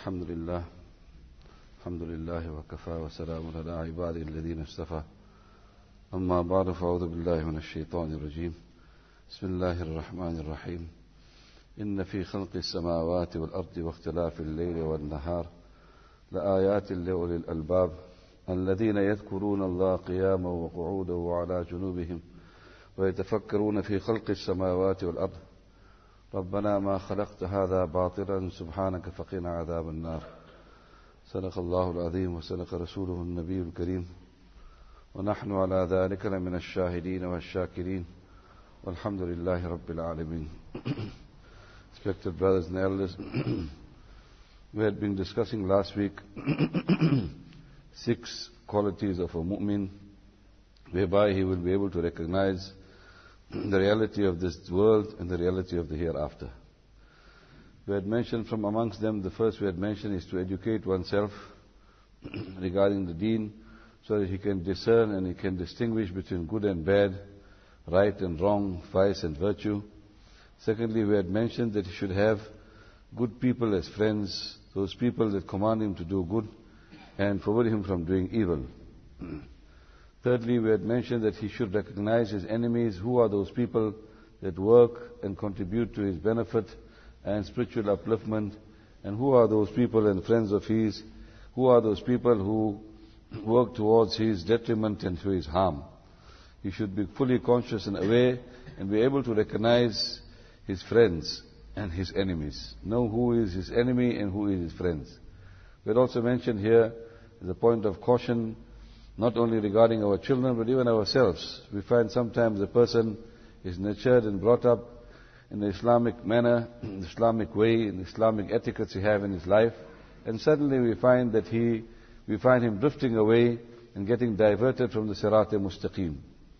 الحمد لله الحمد لله وكفى وسلام على عباده الذين اصطفى أما بعد فأعوذ بالله من الشيطان الرجيم بسم الله الرحمن الرحيم إن في خلق السماوات والأرض واختلاف الليل والنهار لآيات لأولي الألباب الذين يذكرون الله قياما وقعودا وعلى جنوبهم ويتفكرون في خلق السماوات والأرض ربنا ما خلقت هذا باطلا سبحانك فقنا عذاب النار صدق الله العظيم وصدق رسوله النبي الكريم ونحن على ذلك لمن الشاهدين والشاكرين والحمد لله رب العالمين. Respected brothers and elders, we had been discussing last week 6 qualities of a mu'min whereby he will be able to recognize the reality of this world and the reality of the hereafter. We had mentioned from amongst them, the first we had mentioned is to educate oneself regarding the deen so that he can discern and he can distinguish between good and bad, right and wrong, vice and virtue. Secondly, we had mentioned that he should have good people as friends, those people that command him to do good and forbid him from doing evil. Thirdly, we had mentioned that he should recognize his enemies. Who are those people that work and contribute to his benefit and spiritual upliftment? And who are those people and friends of his? Who are those people who work towards his detriment and to his harm? He should be fully conscious and aware and be able to recognize his friends and his enemies. Know who is his enemy and who is his friends. We had also mentioned here as a point of caution, not only regarding our children, but even ourselves. We find sometimes a person is nurtured and brought up in the Islamic manner, in the Islamic way, in the Islamic etiquettes he have in his life, and suddenly we find him drifting away and getting diverted from the Sirat-e-Mustaqim.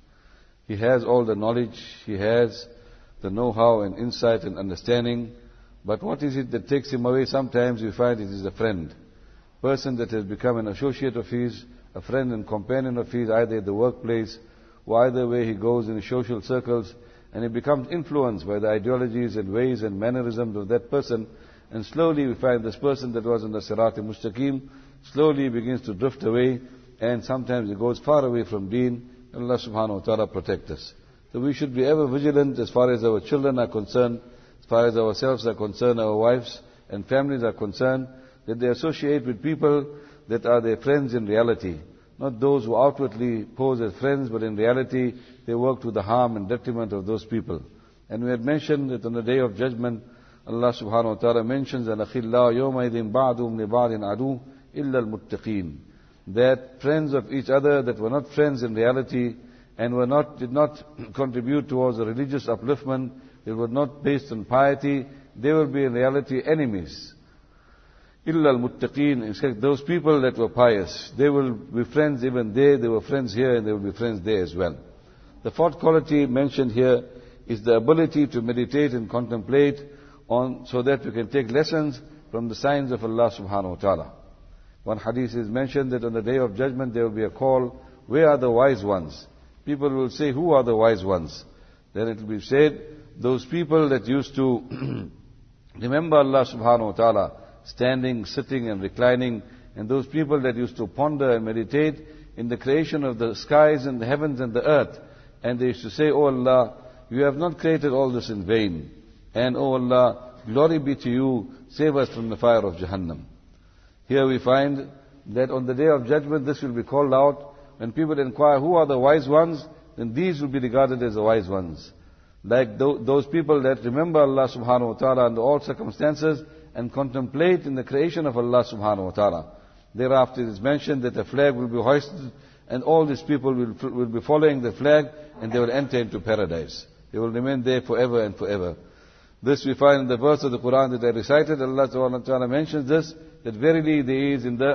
He has all the knowledge, he has the know-how and insight and understanding, but what is it that takes him away? Sometimes we find it is a friend, person that has become an associate of his, a friend and companion of his, either at the workplace or either where he goes in the social circles, and he becomes influenced by the ideologies and ways and mannerisms of that person, and slowly we find this person that was on the Sirat-e-Mustaqim slowly begins to drift away, and sometimes he goes far away from deen. Allah subhanahu wa ta'ala protect us. So we should be ever vigilant as far as our children are concerned, as far as ourselves are concerned, our wives and families are concerned, that they associate with people that are their friends in reality. Not those who outwardly pose as friends, but in reality they work to the harm and detriment of those people. And we had mentioned that on the Day of Judgment, Allah subhanahu wa ta'ala mentions, الْأَخِلَّاءُ يَوْمَئِذٍ بَعْضُهُمْ لِبَعْضٍ عَدُوٌّ إِلَّا الْمُتَّقِينَ. That friends of each other that were not friends in reality and did not contribute towards a religious upliftment, they were not based on piety, they will be in reality enemies. إِلَّا الْمُتَّقِينَ. Except those people that were pious, they will be friends even there, they were friends here and they will be friends there as well. The fourth quality mentioned here is the ability to meditate and contemplate on, so that we can take lessons from the signs of Allah subhanahu wa ta'ala. One hadith is mentioned that on the Day of Judgment there will be a call, where are the wise ones? People will say, who are the wise ones? Then it will be said, those people that used to remember Allah subhanahu wa ta'ala, standing, sitting and reclining, and those people that used to ponder and meditate in the creation of the skies and the heavens and the earth. And they used to say, oh Allah, you have not created all this in vain. And oh Allah, glory be to you, save us from the fire of Jahannam. Here we find that on the Day of Judgment this will be called out. When people inquire who are the wise ones, then these will be regarded as the wise ones. Like those people that remember Allah subhanahu wa ta'ala under all circumstances and contemplate in the creation of Allah subhanahu wa ta'ala. Thereafter it is mentioned that a flag will be hoisted and all these people will be following the flag and they will enter into paradise. They will remain there forever and forever. This we find in the verse of the Quran that I recited. Allah subhanahu wa ta'ala mentions this, that verily there is in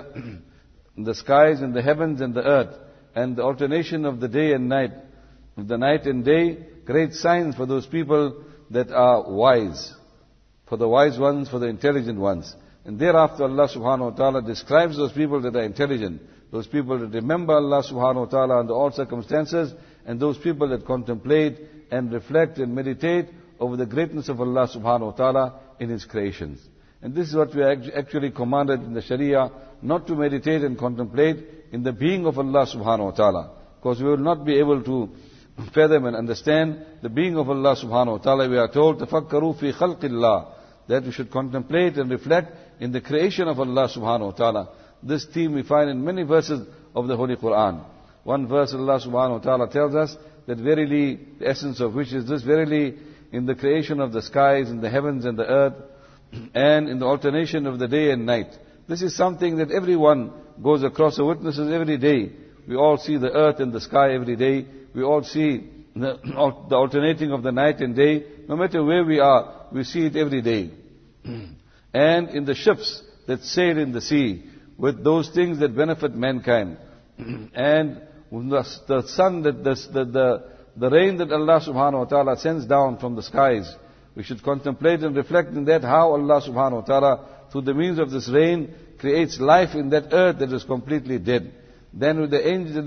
the skies and the heavens and the earth and the alternation of the day and night, of the night and day, great signs for those people that are wise, for the wise ones, for the intelligent ones. And thereafter Allah subhanahu wa ta'ala describes those people that are intelligent, those people that remember Allah subhanahu wa ta'ala under all circumstances, and those people that contemplate and reflect and meditate over the greatness of Allah subhanahu wa ta'ala in His creations. And this is what we are actually commanded in the Sharia, not to meditate and contemplate in the being of Allah subhanahu wa ta'ala. Because we will not be able to fathom and understand the being of Allah subhanahu wa ta'ala. We are told, تَفَكَّرُوا فِي خَلْقِ اللَّهِ, that we should contemplate and reflect in the creation of Allah subhanahu wa ta'ala. This theme we find in many verses of the Holy Quran. One verse Allah subhanahu wa ta'ala tells us that verily, the essence of which is this, verily in the creation of the skies and the heavens and the earth, and in the alternation of the day and night. This is something that everyone goes across or witnesses every day. We all see the earth and the sky every day. We all see the alternating of the night and day. No matter where we are, we see it every day. And in the ships that sail in the sea, with those things that benefit mankind. And the sun, the rain that Allah subhanahu wa ta'ala sends down from the skies. We should contemplate and reflect in that how Allah subhanahu wa ta'ala, through the means of this rain, creates life in that earth that is completely dead. Then with the angels,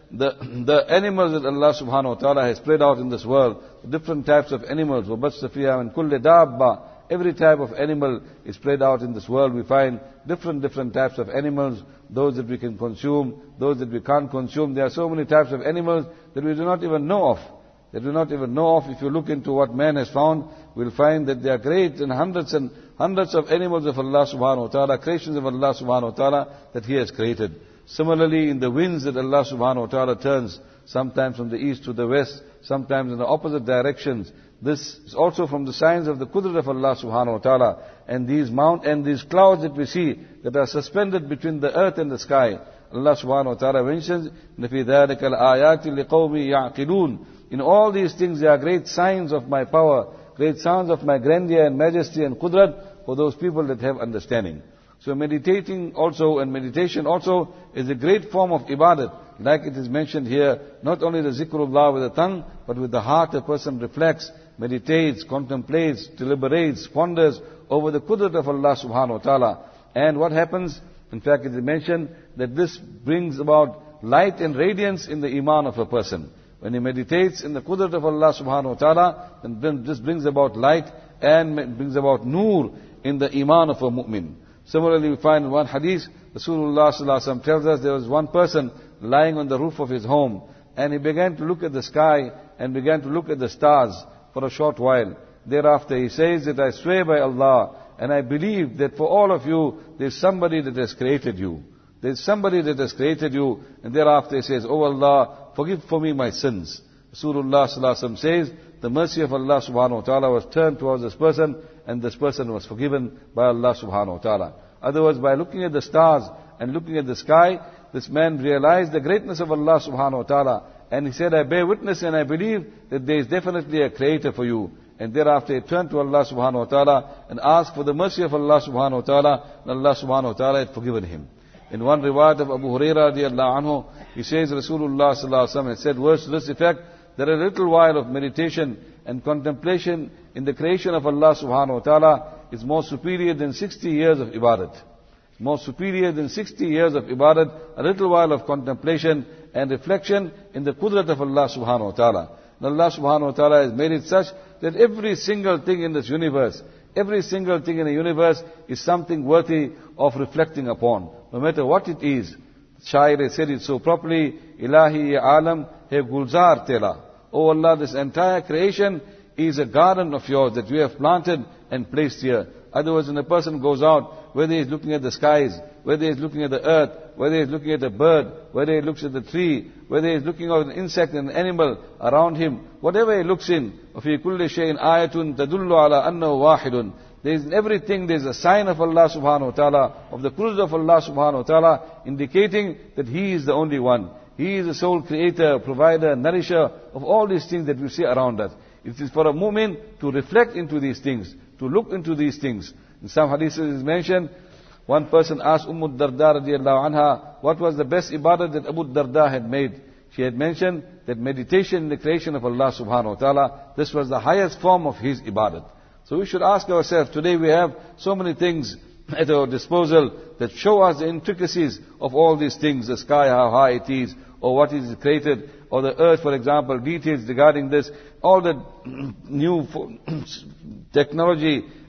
the animals that Allah subhanahu wa ta'ala has spread out in this world, different types of animals, وَبَثَّ فِيهَا مِن كُلِّ دَابَّةٍ, every type of animal is spread out in this world. We find different types of animals, those that we can consume, those that we can't consume. There are so many types of animals that we do not even know of. If you look into what man has found, we'll find that there are great and hundreds of animals of Allah subhanahu wa ta'ala, creations of Allah subhanahu wa ta'ala that He has created. Similarly, in the winds that Allah subhanahu wa ta'ala turns, sometimes from the east to the west, sometimes in the opposite directions. This is also from the signs of the qudrat of Allah subhanahu wa ta'ala. And these clouds that we see, that are suspended between the earth and the sky. Allah subhanahu wa ta'ala mentions, فِي ذَلِكَ الْآيَاتِ لِقَوْمِ يَعْقِلُونَ. In all these things there are great signs of my power, great signs of my grandeur and majesty and qudrat for those people that have understanding. So meditation also is a great form of ibadat. Like it is mentioned here, not only the zikrullah with the tongue, but with the heart a person reflects, meditates, contemplates, deliberates, ponders over the qudrat of Allah subhanahu wa ta'ala. And what happens? In fact, it is mentioned that this brings about light and radiance in the iman of a person. When he meditates in the qudrat of Allah subhanahu wa ta'ala, then this brings about light and brings about nur in the iman of a mu'min. Similarly, we find in one hadith, Rasulullah sallallahu alaihi wasallam tells us there was one person lying on the roof of his home, and he began to look at the sky and began to look at the stars for a short while. Thereafter he says that I swear by Allah, and I believe that for all of you, there is somebody that has created you. There is somebody that has created you. And thereafter he says, Oh Allah, forgive for me my sins. Rasulullah sallallahu alaihi wasallam says, the mercy of Allah subhanahu wa ta'ala was turned towards this person, and this person was forgiven by Allah subhanahu wa ta'ala. Otherwise, by looking at the stars and looking at the sky, this man realized the greatness of Allah subhanahu wa ta'ala. And he said, I bear witness and I believe that there is definitely a creator for you. And thereafter he turned to Allah subhanahu wa ta'ala and asked for the mercy of Allah subhanahu wa ta'ala, and Allah subhanahu wa ta'ala had forgiven him. In one riwayat of Abu Hurairah radiallahu anhu, he says Rasulullah sallallahu alaihi wasallam had said words to this effect, that a little while of meditation and contemplation in the creation of Allah subhanahu wa ta'ala is more superior than 60 years of ibadat. More superior than 60 years of ibadat, a little while of contemplation and reflection in the qudrat of Allah subhanahu wa ta'ala. And Allah subhanahu wa ta'ala has made it such that every single thing in this universe, every single thing in the universe is something worthy of reflecting upon. No matter what it is. Shair has said it so properly, Ilahi ya alam hai gulzar tela. Oh Allah, this entire creation is a garden of yours that you have planted and placed here. Otherwise, when a person goes out, whether he is looking at the skies, whether he is looking at the earth, whether he is looking at a bird, whether he looks at the tree, whether he is looking at an insect and an animal around him, whatever he looks in, وَفِي كُلِّ شَيْءٍ آيَةٌ تَدُلُّ عَلَىٰ أَنَّهُ وَاحِدٌ. There is in everything, there is a sign of Allah subhanahu wa ta'ala, of the qudrat of Allah subhanahu wa ta'ala, indicating that He is the only one. He is the sole creator, provider, nourisher of all these things that we see around us. It is for a mu'min to reflect into these things, to look into these things. In some hadiths it is mentioned, one person asked Darda radiallahu anha, what was the best ibadah that Abu Darda had made? She had mentioned that meditation in the creation of Allah subhanahu wa ta'ala, this was the highest form of his ibadat. So we should ask ourselves, today we have so many things at our disposal that show us the intricacies of all these things, the sky, how high it is, or what is created, or the earth, for example, details regarding this, all the new technology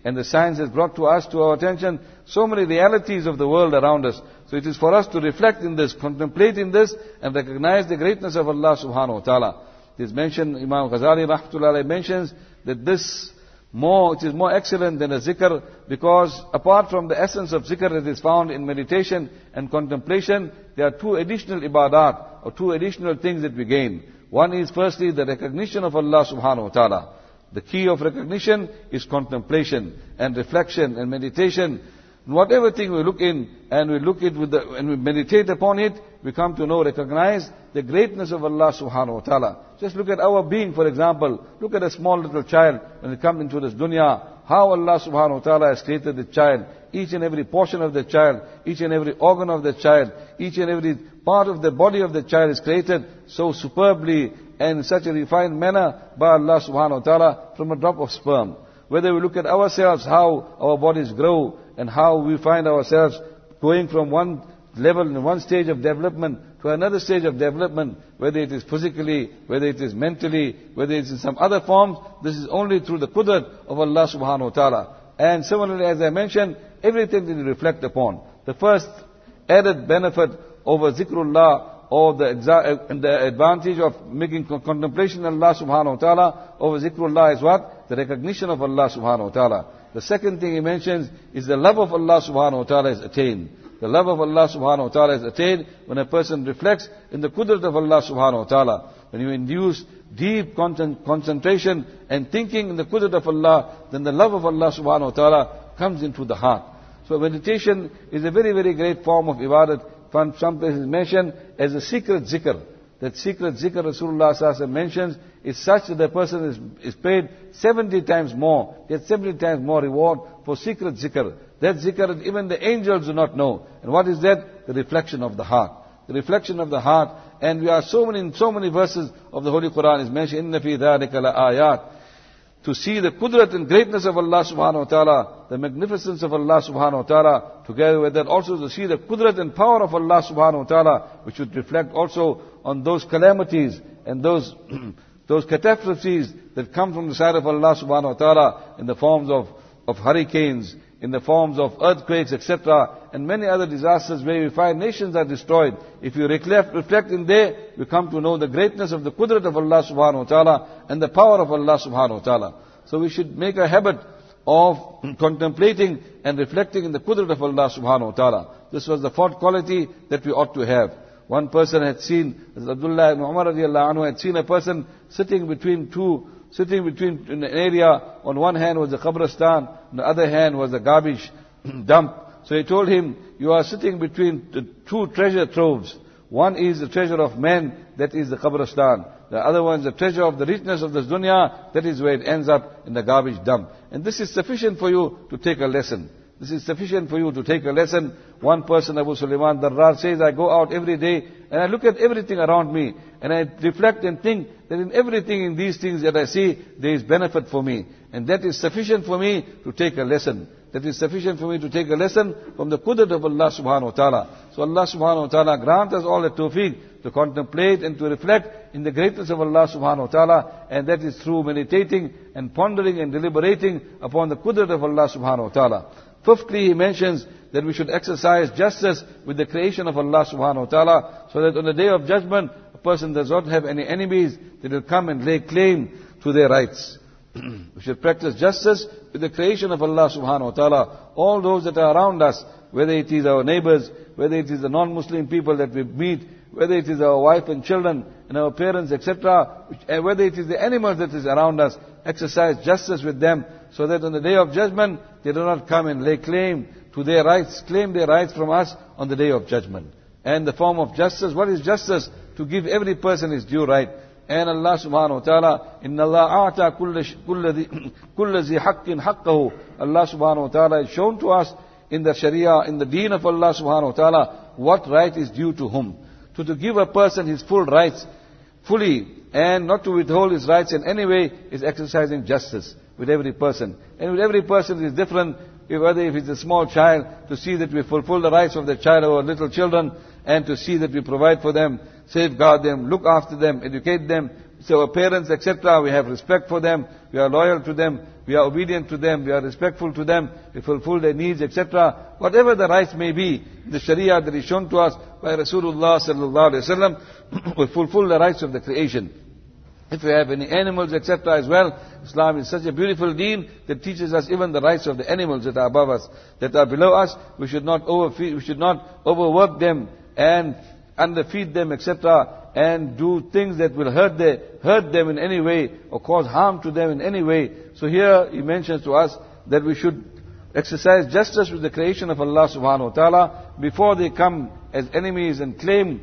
and the science has brought to us, to our attention, so many realities of the world around us. So it is for us to reflect in this, contemplate in this, and recognize the greatness of Allah subhanahu wa ta'ala. It is mentioned, Imam Ghazali rahmatullah mentions, that it is more excellent than a zikr, because apart from the essence of zikr that is found in meditation and contemplation, there are two additional ibadat, or two additional things that we gain. One is firstly the recognition of Allah subhanahu wa ta'ala. The key of recognition is contemplation and reflection and meditation. Whatever thing we look in and we look it and we meditate upon it, we come to know, recognize the greatness of Allah subhanahu wa ta'ala. Just look at our being, for example. Look at a small little child when it comes into this dunya. How Allah subhanahu wa ta'ala has created the child. Each and every portion of the child, each and every organ of the child, each and every part of the body of the child is created so superbly and in such a refined manner by Allah subhanahu wa ta'ala from a drop of sperm. Whether we look at ourselves, how our bodies grow and how we find ourselves going from one level in one stage of development to another stage of development, whether it is physically, whether it is mentally, whether it is in some other forms, this is only through the qudrat of Allah subhanahu wa ta'ala. And similarly, as I mentioned, everything that we reflect upon. The first added benefit over zikrullah, or the advantage of making contemplation of Allah subhanahu wa ta'ala over zikrullah is what? The recognition of Allah subhanahu wa ta'ala. The second thing he mentions is the love of Allah subhanahu wa ta'ala is attained. The love of Allah subhanahu wa ta'ala is attained when a person reflects in the qudrat of Allah subhanahu wa ta'ala. When you induce deep concentration and thinking in the qudrat of Allah, then the love of Allah subhanahu wa ta'ala comes into the heart. So meditation is a very, very great form of ibadat. Some places mentioned as a secret zikr. That secret zikr Rasulullah sallallahu alaihi wasallam mentions is such that the person is paid 70 times more, gets 70 times more reward for secret zikr. That zikr even the angels do not know. And what is that? The reflection of the heart. The reflection of the heart. And we are so many verses of the Holy Quran is mentioned, إِنَّ فِي ذَلِكَ لَآيَاتٍ. To see the qudrat and greatness of Allah subhanahu wa ta'ala, the magnificence of Allah subhanahu wa ta'ala, together with that also to see the qudrat and power of Allah subhanahu wa ta'ala, which would reflect also on those calamities and those catastrophes that come from the side of Allah subhanahu wa ta'ala in the forms of hurricanes, in the forms of earthquakes, etc., and many other disasters where we find nations are destroyed. If you reflect in there, you come to know the greatness of the qudrat of Allah subhanahu wa ta'ala and the power of Allah subhanahu wa ta'ala. So we should make a habit of contemplating and reflecting in the qudrat of Allah subhanahu wa ta'ala. This was the fourth quality that we ought to have. One person had seen, Abdullah ibn Umar radiallahu anhu had seen a person sitting between in an area. On one hand was the Qabristan, on the other hand was the garbage dump. So he told him, you are sitting between the two treasure troves. One is the treasure of men, that is the Qabristan. The other one is the treasure of the richness of this dunya, that is where it ends up in the garbage dump. And this is sufficient for you to take a lesson. This is sufficient for you to take a lesson. One person, Abu Sulaiman Darrar, says, I go out every day and I look at everything around me and I reflect and think that in everything in these things that I see, there is benefit for me. And that is sufficient for me to take a lesson. That is sufficient for me to take a lesson from the qudrat of Allah subhanahu wa ta'ala. So Allah subhanahu wa ta'ala grant us all the tawfiq to contemplate and to reflect in the greatness of Allah subhanahu wa ta'ala, and that is through meditating and pondering and deliberating upon the qudrat of Allah subhanahu wa ta'ala. Fifthly, he mentions that we should exercise justice with the creation of Allah subhanahu wa ta'ala, so that on the day of judgment, a person does not have any enemies that will come and lay claim to their rights. We should practice justice with the creation of Allah subhanahu wa ta'ala. All those that are around us, whether it is our neighbors, whether it is the non-Muslim people that we meet, whether it is our wife and children and our parents, etc., whether it is the animals that is around us, exercise justice with them, so that on the day of judgment, they do not come and lay claim to their rights, claim their rights from us on the day of judgment. And the form of justice, what is justice? To give every person his due right. And Allah subhanahu wa ta'ala, إِنَّ اللَّهَ أَعْتَى كُلَّ ذِي حَقٍّ حَقَّهُ. Allah subhanahu wa ta'ala has shown to us in the Sharia, in the deen of Allah subhanahu wa ta'ala, what right is due to whom. To give a person his full rights, fully, and not to withhold his rights in any way, is exercising justice with every person. And with every person it is different, whether if it's a small child, to see that we fulfill the rights of the child or little children, and to see that we provide for them, safeguard them, look after them, educate them. So our parents, etc., we have respect for them, we are loyal to them, we are obedient to them, we are respectful to them, we fulfill their needs, etc. Whatever the rights may be, the Sharia that is shown to us by Rasulullah sallallahu alaihi wasallam, we fulfill the rights of the creation. If we have any animals, etc. as well, Islam is such a beautiful deen that teaches us even the rights of the animals that are above us, that are below us. We should not overfeed, we should not overwork them and underfeed them, etc. and do things that will hurt them in any way or cause harm to them in any way. So here he mentions to us that we should exercise justice with the creation of Allah subhanahu wa ta'ala before they come as enemies and claim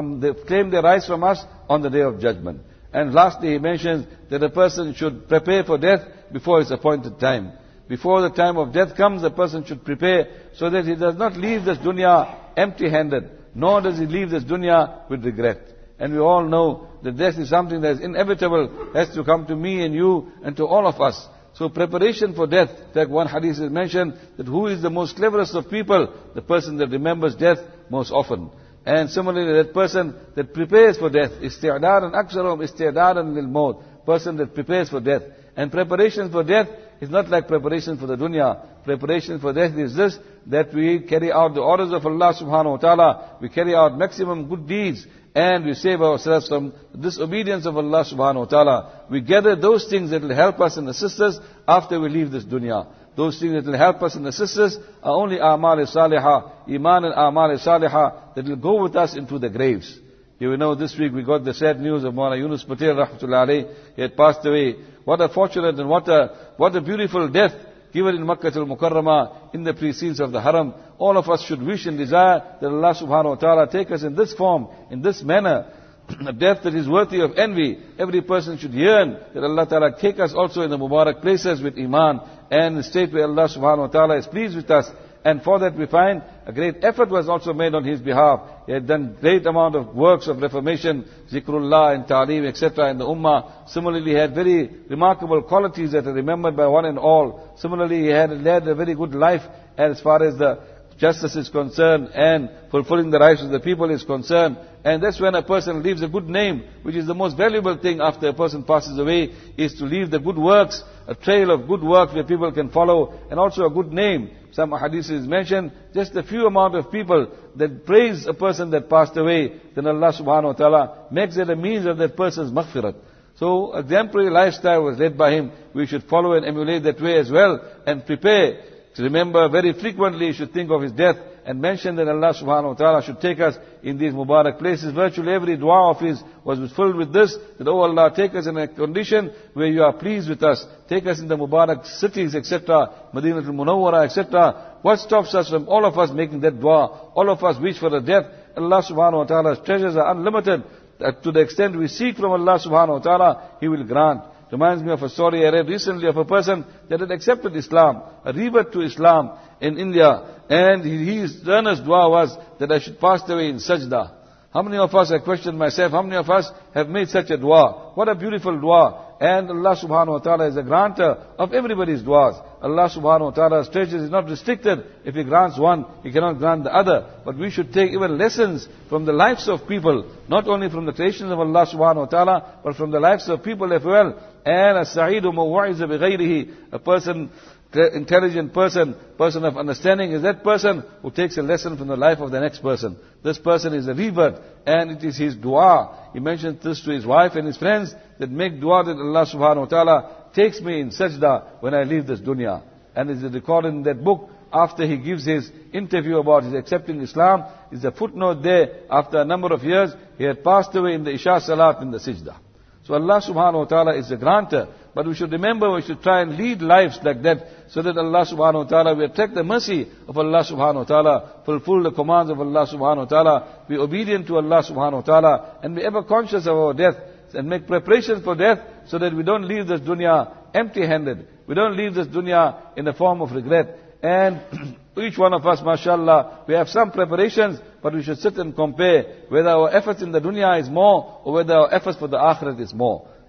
their rights from us on the day of judgment. And lastly, he mentions that a person should prepare for death before its appointed time. Before the time of death comes, a person should prepare so that he does not leave this dunya empty-handed, nor does he leave this dunya with regret. And we all know that death is something that is inevitable, has to come to me and you and to all of us. So preparation for death, like one hadith is mentioned, that who is the most cleverest of people? The person that remembers death most often. And similarly, that person that prepares for death, isti'daran aksarum isti'daran lil maut, person that prepares for death. And preparation for death is not like preparation for the dunya. Preparation for death is this, that we carry out the orders of Allah subhanahu wa ta'ala, we carry out maximum good deeds, and we save ourselves from disobedience of Allah subhanahu wa ta'ala. We gather those things that will help us and assist us after we leave this dunya. Those things that will help us and assist us are only a'mal salihah, iman and a'mal salihah, that will go with us into the graves. You know, this week we got the sad news of Maulana Yunus Patel rahmatullahi alayhi. He had passed away. What a fortunate and what a beautiful death given in Makkah al-Mukarramah, in the precincts of the Haram. All of us should wish and desire that Allah subhanahu wa ta'ala take us in this form, in this manner, a death that is worthy of envy. Every person should yearn that Allah ta'ala take us also in the Mubarak places with Iman, and the state where Allah subhanahu wa ta'ala is pleased with us. And for that we find a great effort was also made on his behalf. He had done great amount of works of reformation, zikrullah and ta'aleem, etc. in the ummah. Similarly, he had very remarkable qualities that are remembered by one and all. Similarly, he had led a very good life as far as the justice is concerned and fulfilling the rights of the people is concerned. And that's when a person leaves a good name, which is the most valuable thing after a person passes away, is to leave the good works, a trail of good work where people can follow, and also a good name. Some hadith is mentioned, just a few amount of people that praise a person that passed away, then Allah subhanahu wa ta'ala makes it a means of that person's maghfirat. So exemplary lifestyle was led by him. We should follow and emulate that way as well, and prepare to remember very frequently. You should think of his death and mention that Allah subhanahu wa ta'ala should take us in these Mubarak places. Virtually every dua of his was filled with this, that, oh Allah, take us in a condition where you are pleased with us. Take us in the Mubarak cities, etc., Madinatul Munawwara, etc. What stops us from all of us making that dua? All of us wish for a death. Allah subhanahu wa ta'ala's treasures are unlimited. To the extent we seek from Allah subhanahu wa ta'ala, He will grant. Reminds me of a story I read recently of a person that had accepted Islam, a revert to Islam in India, and his earnest dua was that I should pass away in sajda. How many of us, I questioned myself, how many of us have made such a dua? What a beautiful dua. And Allah subhanahu wa ta'ala is a granter of everybody's duas. Allah subhanahu wa ta'ala's treasures is not restricted. If He grants one, He cannot grant the other. But we should take even lessons from the lives of people, not only from the creations of Allah subhanahu wa ta'ala, but from the lives of people as well. And as-sa'idu mawwa'iza bighayrihi, a person, intelligent person of understanding is that person who takes a lesson from the life of the next person. This person is a revert, and it is his dua. He mentioned this to his wife and his friends, that make dua that Allah subhanahu wa ta'ala takes me in sajda when I leave this dunya. And it's recorded in that book, after he gives his interview about his accepting Islam, is a footnote there, after a number of years, he had passed away in the Isha Salat in the Sajda. So Allah subhanahu wa ta'ala is the granter. But we should remember, we should try and lead lives like that, so that Allah subhanahu wa ta'ala will attract the mercy of Allah subhanahu wa ta'ala, fulfill the commands of Allah subhanahu wa ta'ala, be obedient to Allah subhanahu wa ta'ala, and be ever conscious of our death, and make preparations for death, so that we don't leave this dunya empty-handed. We don't leave this dunya in the form of regret. And each one of us, mashallah, we have some preparations, but we should sit and compare whether our efforts in the dunya is more, or whether our efforts for the akhirat is more.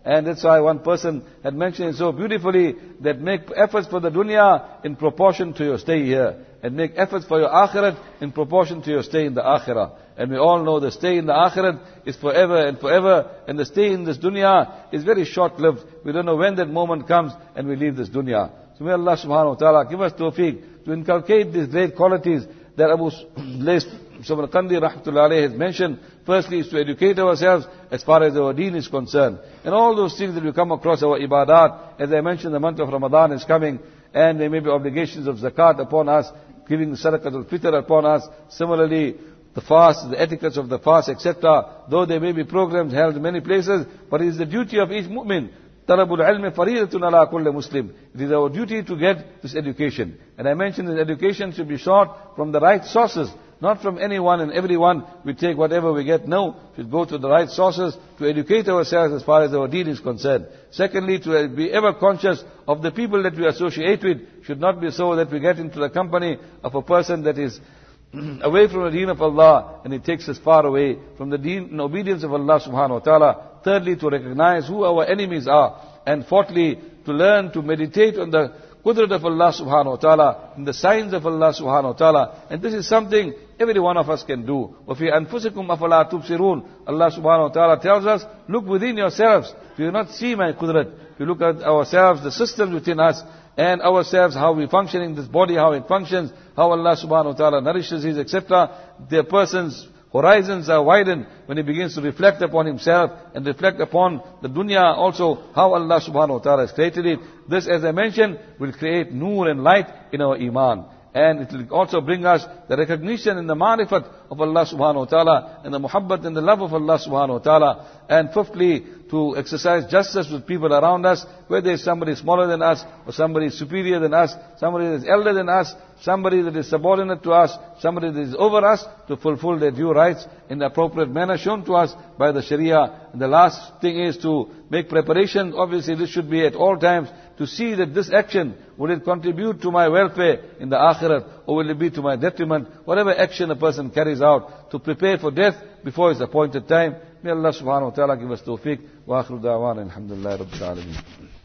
And that's why one person had mentioned it so beautifully, that make efforts for the dunya in proportion to your stay here, and make efforts for your akhirat in proportion to your stay in the akhirah. And we all know the stay in the akhirat is forever and forever, and the stay in this dunya is very short-lived. We don't know when that moment comes and we leave this dunya. So may Allah subhanahu wa ta'ala give us tawfiq to inculcate these great qualities that Abu Lays Samarkandi rahmatullahi alayhi has mentioned. Firstly is to educate ourselves as far as our deen is concerned. And all those things that we come across, our ibadat, as I mentioned, the month of Ramadan is coming, and there may be obligations of zakat upon us, giving the sadaqatul fitr upon us. Similarly, the fast, the etiquettes of the fast, etc. Though there may be programs held in many places, but it is the duty of each mu'min. Talabul ilmi faridatun ala kulli Muslim. It is our duty to get this education. And I mentioned that education should be sought from the right sources, not from anyone and everyone. We take whatever we get. No, we should go to the right sources to educate ourselves as far as our deen is concerned. Secondly, to be ever conscious of the people that we associate with. Should not be so that we get into the company of a person that is away from the deen of Allah, and it takes us far away from the deen and obedience of Allah subhanahu wa ta'ala. Thirdly, to recognize who our enemies are. And fourthly, to learn to meditate on the qudrat of Allah subhanahu wa ta'ala, and the signs of Allah subhanahu wa ta'ala. And this is something every one of us can do. وَفِي أَنفُسِكُمْ أَفَلَا تُبْصِرُونَ. Allah subhanahu wa ta'ala tells us, look within yourselves. Do you not see my qudrat? You look at ourselves, the systems within us, and ourselves, how we function in this body, how it functions, how Allah subhanahu wa ta'ala nourishes his, etc. The person's horizons are widened when he begins to reflect upon himself and reflect upon the dunya also, how Allah subhanahu wa ta'ala has created it. This, as I mentioned, will create nur and light in our iman. And it will also bring us the recognition and the ma'rifat of Allah subhanahu wa ta'ala, and the muhabbat and the love of Allah subhanahu wa ta'ala. And fifthly, to exercise justice with people around us, whether it's somebody smaller than us, or somebody superior than us, somebody that is elder than us, somebody that is subordinate to us, somebody that is over us, to fulfill their due rights in the appropriate manner shown to us by the Sharia. And the last thing is to make preparation. Obviously, this should be at all times to see that this action, will it contribute to my welfare in the akhirat, or will it be to my detriment? Whatever action a person carries out, to prepare for death before its appointed time. May Allah subhanahu wa ta'ala give us tawfiq. Wa akhiru da'wana alhamdulillahi rabbil alameen.